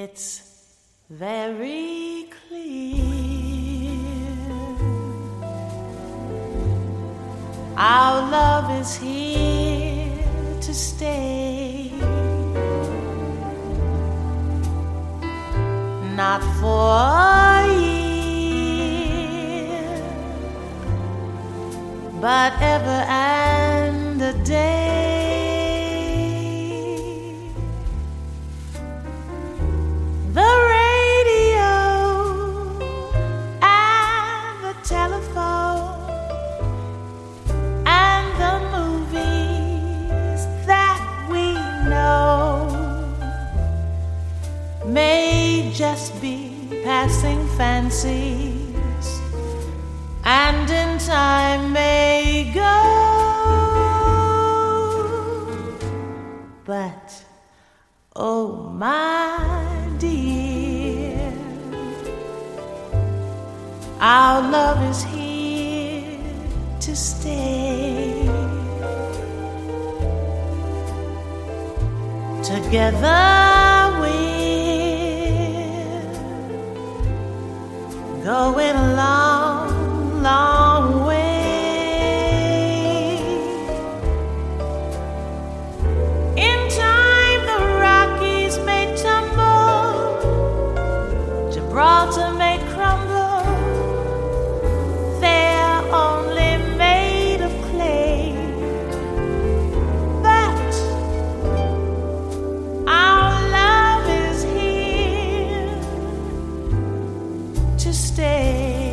It's very clear our love is here to stay, not for a year, but ever and a day. The radio and the telephone and the movies that we know may just be passing fancies, and in time may go. But oh my dear, our love is here to stay. Together we're going a long, long way. In time the Rockies may tumble, Gibraltar may crumble, they're only made of clay. But our love is here to stay.